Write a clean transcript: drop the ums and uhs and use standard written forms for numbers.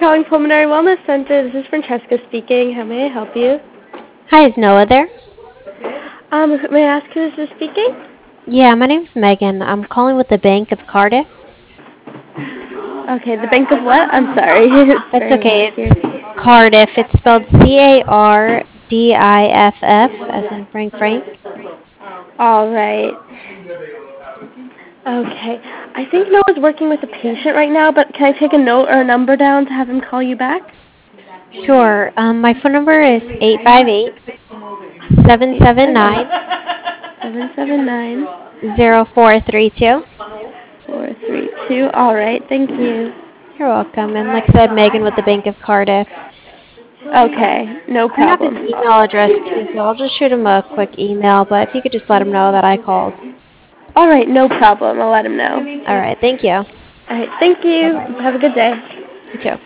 calling Pulmonary Wellness Center. This is Francesca speaking. How may I help you? Hi, is Noah there? May I ask who is speaking? Yeah, my name's Megan. I'm calling with the Bank of Cardiff. Okay, the Bank of what? I'm sorry. It's That's very okay. loud here. It's Cardiff. It's spelled Cardiff, as in Frank. All right. Okay. I think Noah's working with a patient right now, but can I take a note or a number down to have him call you back? Sure. My phone number is 858-779-0432. 779 432. All right. Thank you. You're welcome. And like I said, Megan with the Bank of Cardiff. Okay. No I have his problem. email address too, so I'll just shoot him a quick email. But if you could just let him know that I called. All right. No problem. I'll let him know. All right. Thank you. All right. Thank you. Bye-bye. Have a good day. You too.